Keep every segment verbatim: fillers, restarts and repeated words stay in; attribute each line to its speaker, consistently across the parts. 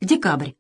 Speaker 1: Декабрь.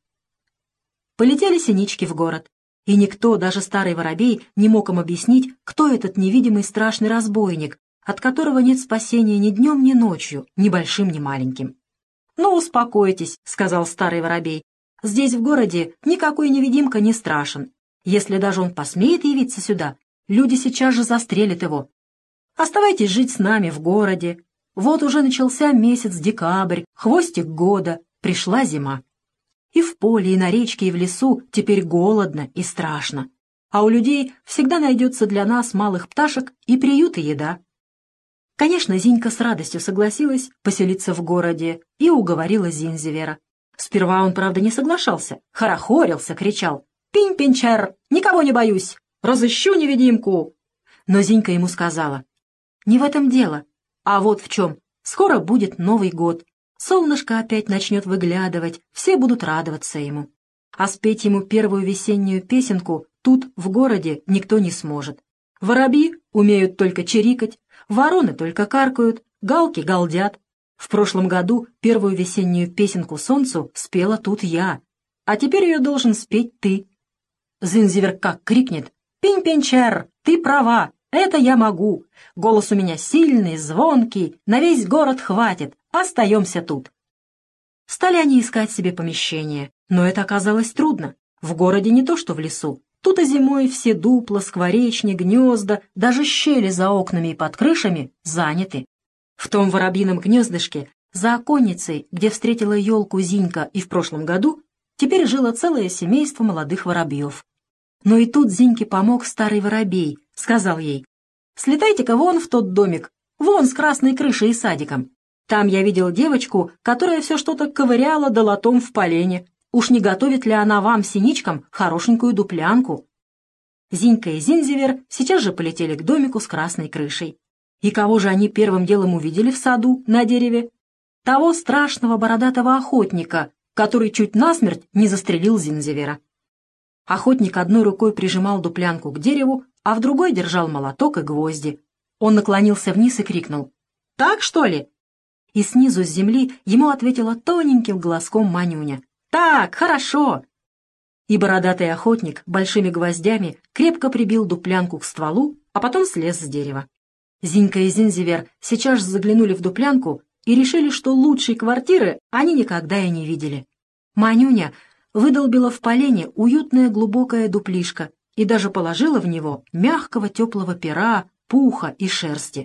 Speaker 1: Полетели синички в город, и никто, даже старый воробей, не мог им объяснить, кто этот невидимый страшный разбойник, от которого нет спасения ни днем, ни ночью, ни большим, ни маленьким. «Ну, успокойтесь», — сказал старый воробей, — «здесь в городе никакой невидимка не страшен. Если даже он посмеет явиться сюда, люди сейчас же застрелят его. Оставайтесь жить с нами в городе. Вот уже начался месяц декабрь, хвостик года, пришла зима. И в поле, и на речке, и в лесу теперь голодно и страшно. А у людей всегда найдется для нас, малых пташек, и приют, и еда». Конечно, Зинька с радостью согласилась поселиться в городе и уговорила Зинзивера. Сперва он, правда, не соглашался, хорохорился, кричал: «Пинь-пинчер, никого не боюсь, разыщу невидимку». Но Зинька ему сказала: «Не в этом дело, а вот в чем. Скоро будет Новый год. Солнышко опять начнет выглядывать, все будут радоваться ему. А спеть ему первую весеннюю песенку тут, в городе, никто не сможет. Воробьи умеют только чирикать, вороны только каркают, галки галдят. В прошлом году первую весеннюю песенку солнцу спела тут я, а теперь ее должен спеть ты». Зинзивер как крикнет: «Пинь-пинчер, ты права, это я могу. Голос у меня сильный, звонкий, на весь город хватит, остаемся тут». Стали они искать себе помещение, но это оказалось трудно. В городе не то что в лесу. Тут и зимой все дупла, скворечни, гнезда, даже щели за окнами и под крышами заняты. В том воробьином гнездышке, за оконницей, где встретила елку Зинька и в прошлом году, теперь жило целое семейство молодых воробьев. Но и тут Зиньке помог старый воробей, сказал ей: «Слетайте-ка вон в тот домик, вон с красной крышей и садиком. Там я видел девочку, которая все что-то ковыряла долотом в полене. Уж не готовит ли она вам, синичкам, хорошенькую дуплянку?» Зинька и Зинзивер сейчас же полетели к домику с красной крышей. И кого же они первым делом увидели в саду, на дереве? Того страшного бородатого охотника, который чуть насмерть не застрелил Зинзивера. Охотник одной рукой прижимал дуплянку к дереву, а в другой держал молоток и гвозди. Он наклонился вниз и крикнул: «Так, что ли?» И снизу с земли ему ответила тоненьким голоском Манюня: «Так, хорошо!» И бородатый охотник большими гвоздями крепко прибил дуплянку к стволу, а потом слез с дерева. Зинька и Зинзивер сейчас же заглянули в дуплянку и решили, что лучшей квартиры они никогда и не видели. Манюня выдолбила в полене уютное глубокое дуплишко и даже положила в него мягкого теплого пера, пуха и шерсти.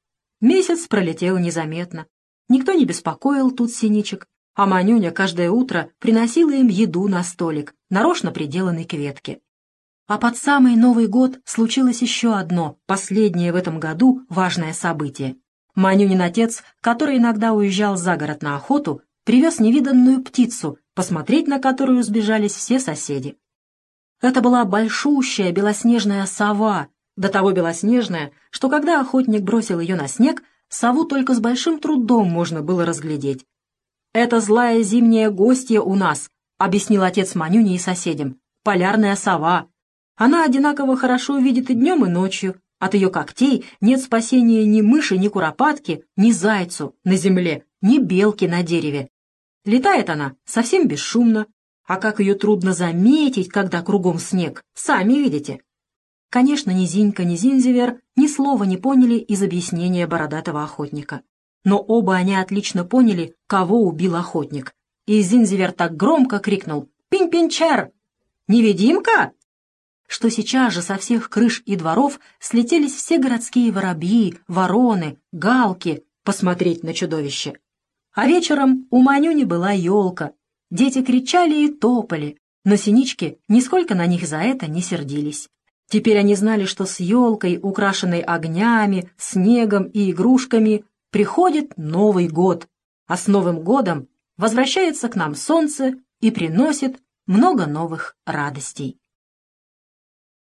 Speaker 1: Месяц пролетел незаметно. Никто не беспокоил тут синичек, а Манюня каждое утро приносила им еду на столик, нарочно приделанный к ветке. А под самый Новый год случилось еще одно, последнее в этом году важное событие. Манюнин отец, который иногда уезжал за город на охоту, привез невиданную птицу, посмотреть на которую сбежались все соседи. Это была большущая белоснежная сова, до того белоснежная, что когда охотник бросил ее на снег, сову только с большим трудом можно было разглядеть. «Это злая зимняя гостья у нас», — объяснил отец Манюне и соседям. «Полярная сова. Она одинаково хорошо видит и днем, и ночью. От ее когтей нет спасения ни мыши, ни куропатки, ни зайцу на земле, ни белки на дереве. Летает она совсем бесшумно, а как ее трудно заметить, когда кругом снег, сами видите». Конечно, ни Зинька, ни Зинзивер ни слова не поняли из объяснения бородатого охотника. Но оба они отлично поняли, кого убил охотник. И Зинзивер так громко крикнул: «Пинь-пинчер! Невидимка!» что сейчас же со всех крыш и дворов слетелись все городские воробьи, вороны, галки посмотреть на чудовище. А вечером у Манюни была елка. Дети кричали и топали, но синички нисколько на них за это не сердились. Теперь они знали, что с елкой, украшенной огнями, снегом и игрушками, приходит Новый год, а с Новым годом возвращается к нам солнце и приносит много новых радостей.